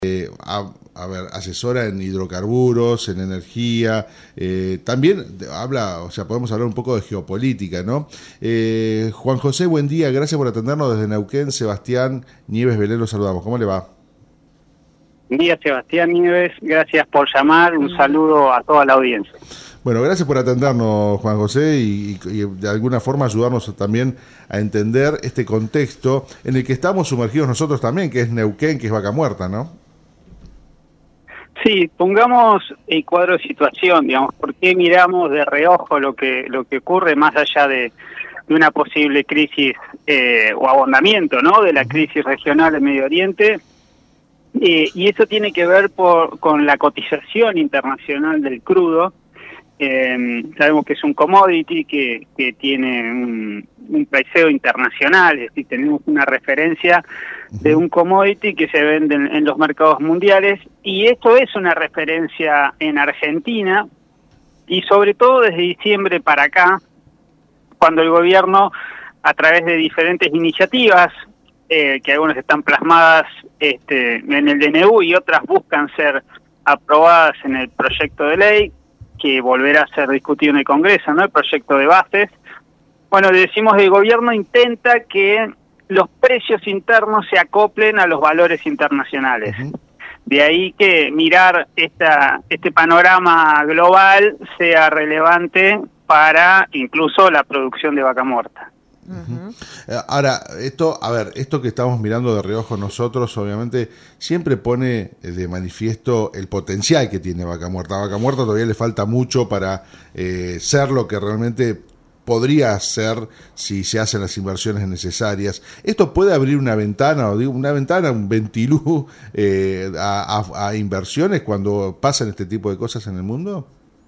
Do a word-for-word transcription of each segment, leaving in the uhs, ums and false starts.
Eh, a, a ver, asesora en hidrocarburos, en energía, eh, también habla, o sea, podemos hablar un poco de geopolítica, ¿no? Eh, Juan José, buen día, gracias por atendernos desde Neuquén. Sebastián Nieves Belén, los saludamos. ¿Cómo le va? Buen día, Sebastián Nieves, gracias por llamar, un saludo a toda la audiencia. Bueno, gracias por atendernos, Juan José, y, y de alguna forma ayudarnos también a entender este contexto en el que estamos sumergidos nosotros también, que es Neuquén, que es Vaca Muerta, ¿no? Sí, pongamos el cuadro de situación, digamos, ¿por qué miramos de reojo lo que lo que ocurre más allá de, de una posible crisis eh, o abondamiento, ¿no?, de la crisis regional en Medio Oriente? Eh, y eso tiene que ver por, con la cotización internacional del crudo. Eh, sabemos que es un commodity que, que tiene un, un priceo internacional, es decir, tenemos una referencia de un commodity que se vende en, en los mercados mundiales, y esto es una referencia en Argentina, y sobre todo desde diciembre para acá, cuando el gobierno, a través de diferentes iniciativas, eh, que algunas están plasmadas este, en el D N U y otras buscan ser aprobadas en el proyecto de ley, que volverá a ser discutido en el Congreso, ¿no?, el proyecto de bases. Bueno, decimos que el gobierno intenta que los precios internos se acoplen a los valores internacionales. Uh-huh. De ahí que mirar esta, este panorama global sea relevante para incluso la producción de vaca muerta. Uh-huh. Ahora, esto, a ver, esto que estamos mirando de reojo nosotros, obviamente, siempre pone de manifiesto el potencial que tiene Vaca Muerta. A Vaca Muerta todavía le falta mucho para eh, ser lo que realmente podría ser si se hacen las inversiones necesarias. ¿Esto puede abrir una ventana, o digo, una ventana, un ventilú eh, a, a, a inversiones cuando pasan este tipo de cosas en el mundo?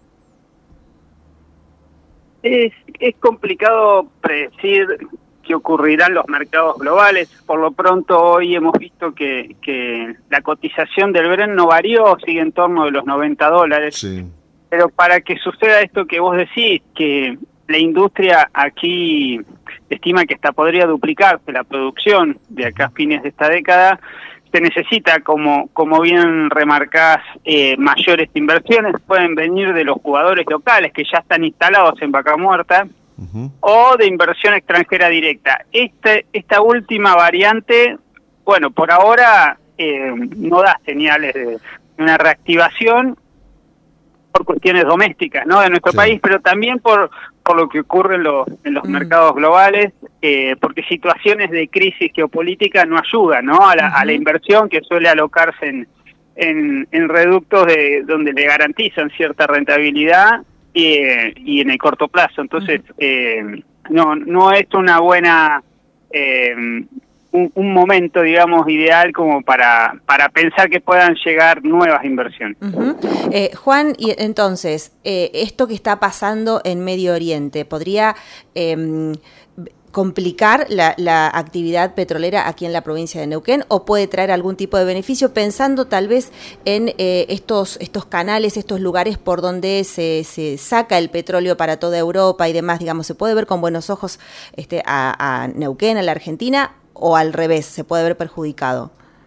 Es, es complicado predecir qué ocurrirá en los mercados globales. Por lo pronto hoy hemos visto que, que la cotización del Brent no varió, sigue en torno de los noventa dólares. Sí. Pero para que suceda esto que vos decís, que la industria aquí estima que hasta podría duplicarse la producción de acá a fines de esta década, se necesita, como como bien remarcás, eh, mayores inversiones. Pueden venir de los jugadores locales que ya están instalados en Vaca Muerta, uh-huh, o de inversión extranjera directa. Este, esta última variante, bueno, por ahora eh, no da señales de una reactivación por cuestiones domésticas, ¿no?, de nuestro sí. país, pero también por por lo que ocurre en los, en los mm. mercados globales, eh, porque situaciones de crisis geopolítica no ayudan, ¿no?, a la, uh-huh. a la inversión, que suele alocarse en, en, en reductos de donde le garantizan cierta rentabilidad eh, y en el corto plazo. Entonces, uh-huh. eh, no no es una buena... Eh, Un, un momento, digamos, ideal como para para pensar que puedan llegar nuevas inversiones. Uh-huh. eh, Juan, y entonces, eh, esto que está pasando en Medio Oriente, ¿podría eh, complicar la, la actividad petrolera aquí en la provincia de Neuquén, o puede traer algún tipo de beneficio, pensando tal vez en eh, estos estos canales, estos lugares por donde se, se saca el petróleo para toda Europa y demás? Digamos, ¿se puede ver con buenos ojos este, a, a Neuquén, a la Argentina, o al revés, se puede ver perjudicado?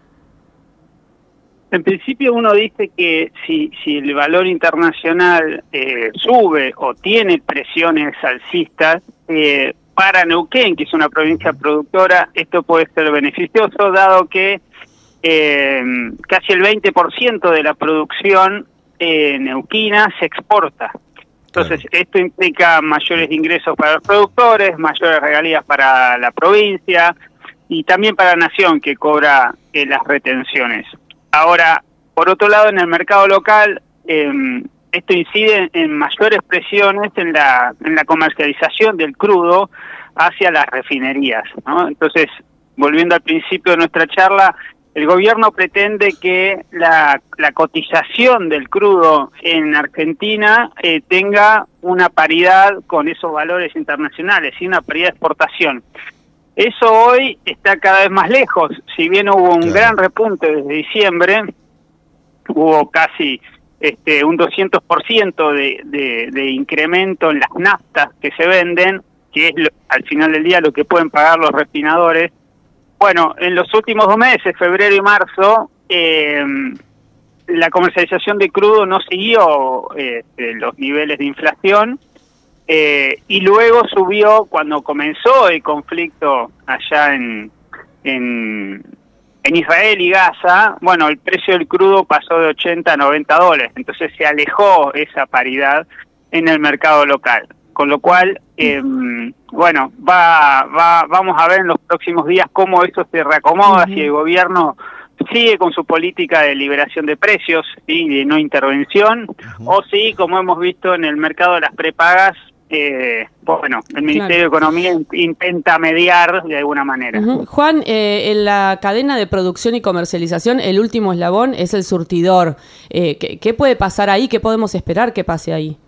En principio uno dice que si si el valor internacional eh, sube o tiene presiones alcistas, eh, para Neuquén, que es una provincia productora, esto puede ser beneficioso, dado que eh, casi el veinte por ciento de la producción eh, neuquina se exporta. Entonces, claro, esto implica mayores ingresos para los productores, mayores regalías para la provincia, y también para la nación, que cobra eh, las retenciones. Ahora, por otro lado, en el mercado local, eh, esto incide en mayores presiones en la en la comercialización del crudo hacia las refinerías, ¿no? Entonces, volviendo al principio de nuestra charla, el gobierno pretende que la, la cotización del crudo en Argentina eh, tenga una paridad con esos valores internacionales, y una paridad de exportación. Eso hoy está cada vez más lejos. Si bien hubo un claro. gran repunte desde diciembre, hubo casi este, un doscientos por ciento de, de, de incremento en las naftas que se venden, que es lo, al final del día lo que pueden pagar los refinadores. Bueno, en los últimos dos meses, febrero y marzo, eh, la comercialización de crudo no siguió eh, los niveles de inflación, eh, y luego subió cuando comenzó el conflicto allá en, en, en Israel y Gaza. Bueno, el precio del crudo pasó de ochenta a noventa dólares, entonces se alejó esa paridad en el mercado local, con lo cual, eh, bueno, va, va, vamos a ver en los próximos días cómo eso se reacomoda, uh-huh. si el gobierno sigue con su política de liberación de precios, ¿sí? de no intervención, uh-huh. o si, como hemos visto en el mercado de las prepagas, eh, bueno, el Ministerio claro. de Economía intenta mediar de alguna manera. Uh-huh. Juan, eh, en la cadena de producción y comercialización, el último eslabón es el surtidor. Eh, ¿qué, ¿Qué puede pasar ahí? ¿Qué podemos esperar que pase ahí?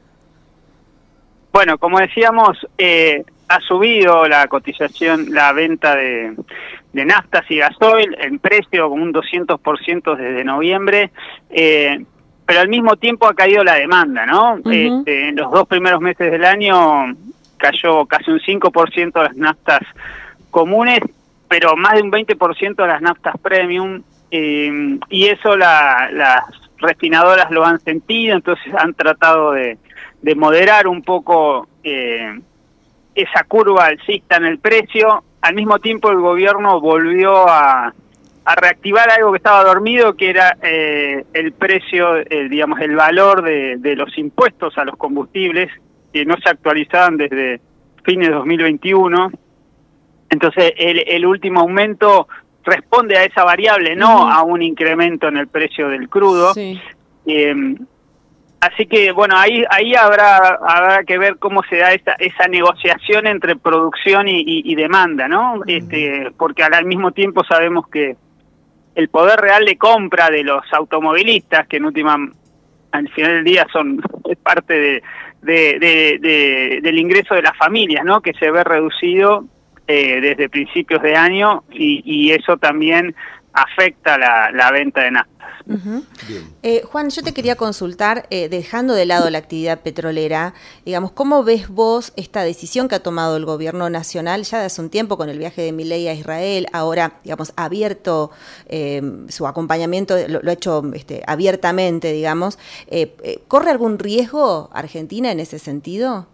Bueno, como decíamos, eh, ha subido la cotización, la venta de, de naftas y gasoil en precio con un doscientos por ciento desde noviembre, eh, pero al mismo tiempo ha caído la demanda, ¿no? Uh-huh. Este, en los dos primeros meses del año cayó casi un cinco por ciento las naftas comunes, pero más de un veinte por ciento de las naftas premium, eh, y eso la, las refinadoras lo han sentido, entonces han tratado de de moderar un poco eh, esa curva alcista en el precio. Al mismo tiempo el gobierno volvió a, a reactivar algo que estaba dormido, que era eh, el precio, eh, digamos, el valor de, de los impuestos a los combustibles, que no se actualizaban desde fines de dos mil veintiuno. Entonces el, el último aumento responde a esa variable, no uh-huh. a un incremento en el precio del crudo. Sí. Eh, Así que, bueno, ahí ahí habrá habrá que ver cómo se da esa esa negociación entre producción y, y, y demanda, ¿no? Uh-huh. Este, porque al, al mismo tiempo sabemos que el poder real de compra de los automovilistas, que en última, al final del día son es parte de, de, de, de del ingreso de las familias, ¿no? Que se ve reducido eh, desde principios de año, y, y eso también afecta la, la venta de naftas. Uh-huh. eh, Juan, yo te quería consultar, eh, dejando de lado la actividad petrolera, digamos, ¿cómo ves vos esta decisión que ha tomado el gobierno nacional ya de hace un tiempo con el viaje de Milei a Israel? Ahora, digamos, abierto eh, su acompañamiento, lo, lo ha hecho este, abiertamente, digamos. Eh, eh, ¿Corre algún riesgo Argentina en ese sentido?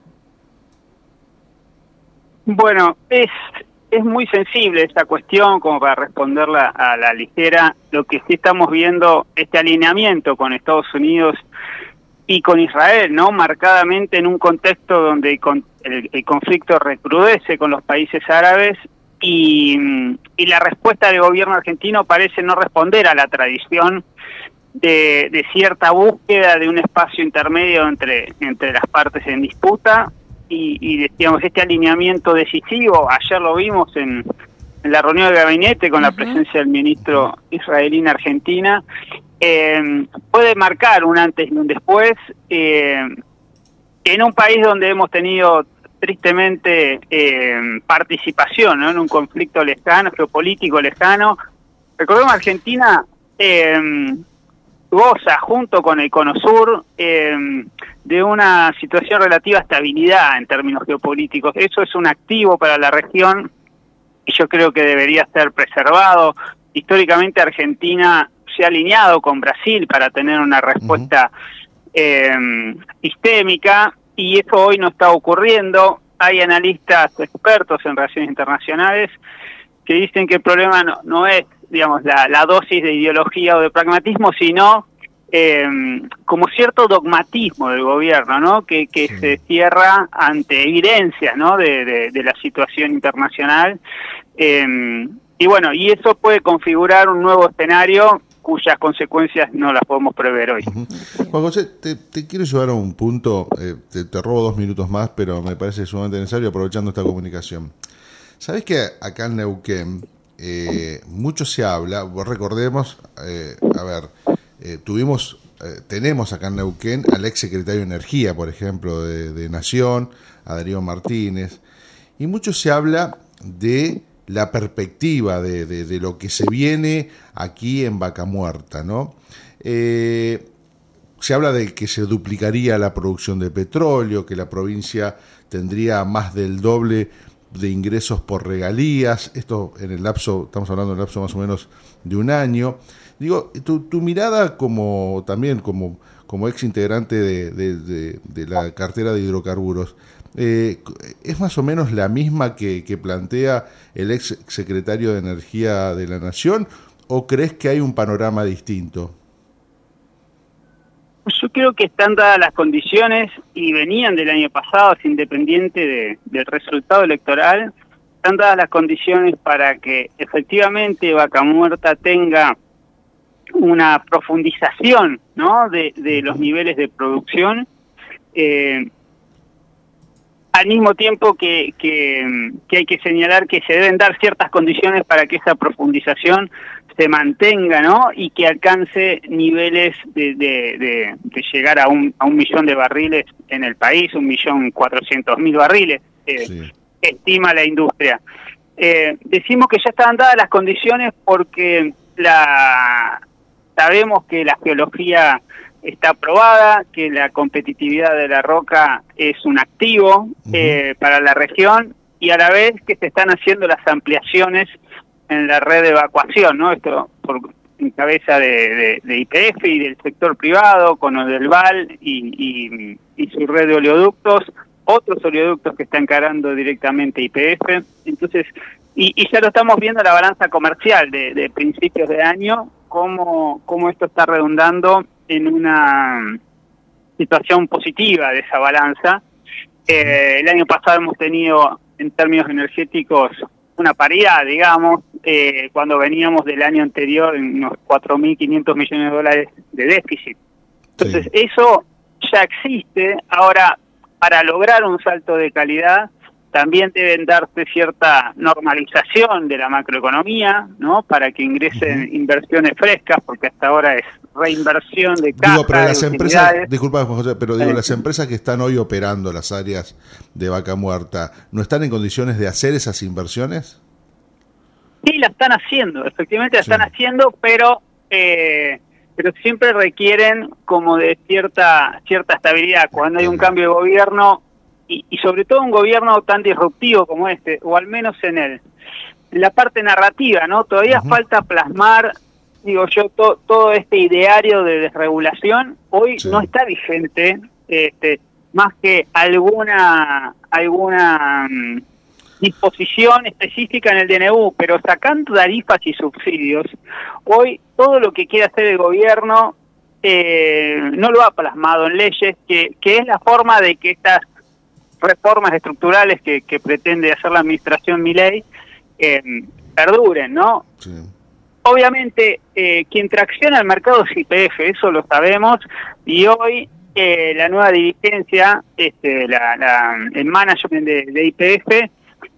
Bueno, es... Es muy sensible esta cuestión como para responderla a la ligera. Lo que sí estamos viendo, este alineamiento con Estados Unidos y con Israel, ¿no? Marcadamente en un contexto donde el, el, el conflicto recrudece con los países árabes, y, y la respuesta del gobierno argentino parece no responder a la tradición de, de cierta búsqueda de un espacio intermedio entre, entre las partes en disputa. Y, y digamos, este alineamiento decisivo, ayer lo vimos en, en la reunión de gabinete con uh-huh. la presencia del ministro israelí en Argentina, eh, puede marcar un antes y un después, eh, en un país donde hemos tenido tristemente eh, participación, ¿no? En un conflicto lejano, geopolítico lejano. Recordemos, Argentina eh, goza, junto con el Cono Sur, eh, de una situación relativa a estabilidad en términos geopolíticos. Eso es un activo para la región y yo creo que debería ser preservado. Históricamente Argentina se ha alineado con Brasil para tener una respuesta uh-huh. eh, sistémica, y eso hoy no está ocurriendo. Hay analistas expertos en relaciones internacionales que dicen que el problema no, no es, digamos, la, la dosis de ideología o de pragmatismo, sino eh, como cierto dogmatismo del gobierno, ¿no? Que, que sí. se cierra ante evidencias, ¿no? De, de, de la situación internacional. Eh, y bueno, y eso puede configurar un nuevo escenario cuyas consecuencias no las podemos prever hoy. Uh-huh. Juan José, te, te quiero llevar a un punto, eh, te, te robo dos minutos más, pero me parece sumamente necesario aprovechando esta comunicación. ¿Sabés que acá en Neuquén eh, mucho se habla? Vos recordemos, eh, a ver, eh, tuvimos, eh, tenemos acá en Neuquén al ex secretario de Energía, por ejemplo, de, de Nación, a Darío Martínez, y mucho se habla de la perspectiva de, de, de lo que se viene aquí en Vaca Muerta, ¿no? Eh, se habla de que se duplicaría la producción de petróleo, que la provincia tendría más del doble de ingresos por regalías, esto en el lapso, estamos hablando del lapso más o menos de un año. Digo, tu, tu mirada como también como, como ex integrante de, de, de, de la cartera de hidrocarburos, eh, ¿es más o menos la misma que, que plantea el ex secretario de Energía de la Nación o crees que hay un panorama distinto? Yo creo que están dadas las condiciones y venían del año pasado, independiente de, del resultado electoral, están dadas las condiciones para que efectivamente Vaca Muerta tenga una profundización, ¿no?, de, de los niveles de producción, eh, al mismo tiempo que, que, que hay que señalar que se deben dar ciertas condiciones para que esa profundización se mantenga, ¿no?, y que alcance niveles de, de, de, de llegar a un, a un millón de barriles en el país, un millón cuatrocientos mil barriles, eh, sí. estima la industria. Eh, decimos que ya estaban dadas las condiciones porque la sabemos que la geología está aprobada, que la competitividad de la roca es un activo uh-huh. eh, para la región, y a la vez que se están haciendo las ampliaciones en la red de evacuación, ¿no? Esto por en cabeza de, de, de Y P F y del sector privado, con Odelval y, y, y su red de oleoductos, otros oleoductos que está encarando directamente Y P F. Entonces, y, y ya lo estamos viendo en la balanza comercial de, de principios de año, cómo, cómo esto está redundando en una situación positiva de esa balanza. Eh, el año pasado hemos tenido, en términos energéticos, una paridad, digamos, eh, cuando veníamos del año anterior en unos cuatro mil quinientos millones de dólares de déficit. Entonces, sí. eso ya existe. Ahora, para lograr un salto de calidad, también deben darse cierta normalización de la macroeconomía, ¿no?, para que ingresen uh-huh. inversiones frescas, porque hasta ahora es reinversión de caja. Digo, pero las empresas, disculpa, José, pero digo, las empresas que están hoy operando las áreas de Vaca Muerta, ¿no están en condiciones de hacer esas inversiones? Sí, la están haciendo, efectivamente la sí. están haciendo, pero eh, pero siempre requieren como de cierta cierta estabilidad. Cuando hay un cambio de gobierno, y, y sobre todo un gobierno tan disruptivo como este, o al menos en el en la parte narrativa, ¿no? Todavía uh-huh. falta plasmar, digo yo, to, todo este ideario de desregulación. Hoy sí. no está vigente, este, más que alguna alguna um, disposición específica en el D N U, pero sacando tarifas y subsidios, hoy todo lo que quiere hacer el gobierno eh, no lo ha plasmado en leyes, que, que es la forma de que estas reformas estructurales que, que pretende hacer la administración Milei eh, perduren, ¿no? Sí. Obviamente, eh, quien tracciona el mercado es Y P F, eso lo sabemos, y hoy eh, la nueva dirigencia, este, la, la, el management de, de Y P F,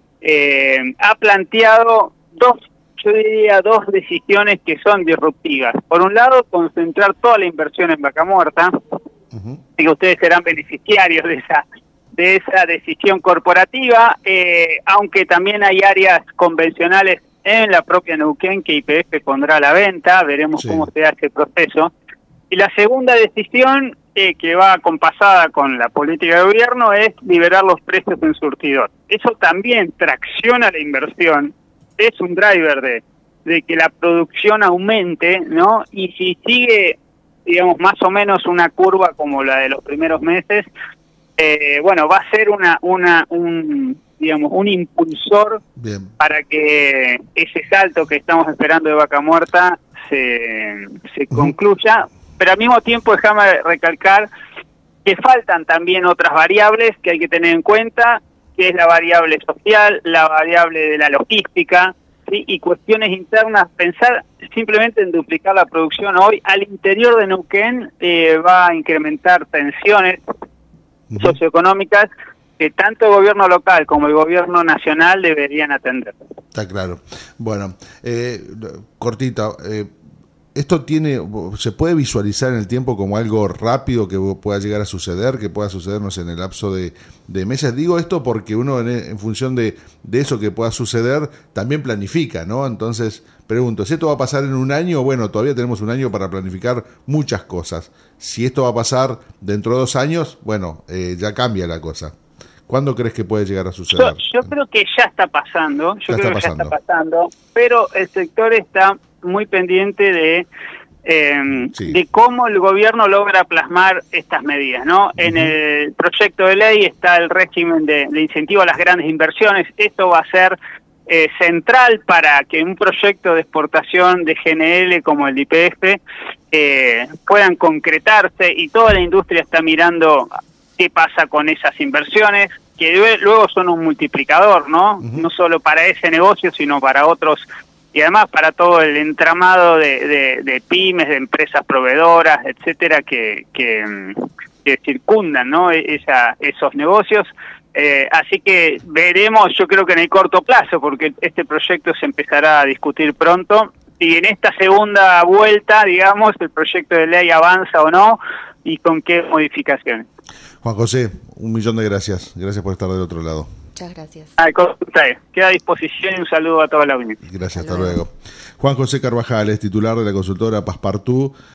eh, ha planteado dos, yo diría, dos decisiones que son disruptivas. Por un lado, concentrar toda la inversión en Vaca Muerta, uh-huh. y que ustedes serán beneficiarios de esa de esa decisión corporativa, eh, aunque también hay áreas convencionales en la propia Neuquén que Y P F pondrá a la venta, veremos sí. cómo se hace el proceso. Y la segunda decisión, eh, que va acompasada con la política de gobierno, es liberar los precios en surtidor. Eso también tracciona la inversión, es un driver de, de que la producción aumente, ¿no? Y si sigue, digamos, más o menos una curva como la de los primeros meses, eh, bueno, va a ser una una un digamos, un impulsor Bien. para que ese salto que estamos esperando de Vaca Muerta se, se uh-huh. concluya, pero al mismo tiempo déjame recalcar que faltan también otras variables que hay que tener en cuenta, que es la variable social, la variable de la logística, ¿sí? Y cuestiones internas. Pensar simplemente en duplicar la producción hoy al interior de Neuquén eh, va a incrementar tensiones uh-huh. socioeconómicas que tanto el gobierno local como el gobierno nacional deberían atender. Está claro. Bueno, eh, cortito, eh, ¿esto tiene, se puede visualizar en el tiempo como algo rápido que pueda llegar a suceder, que pueda sucedernos en el lapso de, de meses? Digo esto porque uno en, en función de, de eso que pueda suceder también planifica, ¿no? Entonces, pregunto, si esto va a pasar en un año, bueno, todavía tenemos un año para planificar muchas cosas. Si esto va a pasar dentro de dos años, bueno, eh, ya cambia la cosa. ¿Cuándo crees que puede llegar a suceder? Yo, yo creo que ya está pasando, yo ya creo está que pasando. ya está pasando, pero el sector está muy pendiente de eh, sí. de cómo el gobierno logra plasmar estas medidas, ¿no? Uh-huh. En el proyecto de ley está el régimen de, de incentivo a las grandes inversiones. Esto va a ser eh, central para que un proyecto de exportación de G N L como el de Y P F eh, puedan concretarse, y toda la industria está mirando qué pasa con esas inversiones, que luego son un multiplicador, ¿no? Uh-huh. No solo para ese negocio, sino para otros, y además para todo el entramado de, de, de pymes, de empresas proveedoras, etcétera, que, que, que circundan, ¿no? Esa, esos negocios. Eh, así que veremos, yo creo que en el corto plazo, porque este proyecto se empezará a discutir pronto, y en esta segunda vuelta, digamos, el proyecto de ley avanza o no, y con qué modificaciones. Juan José, un millón de gracias. Gracias por estar del otro lado. Muchas gracias. Al contrario, queda a disposición, y un saludo a toda la audiencia. Gracias, hasta, hasta luego. luego. Juan José Carvajal es titular de la consultora Passepartout,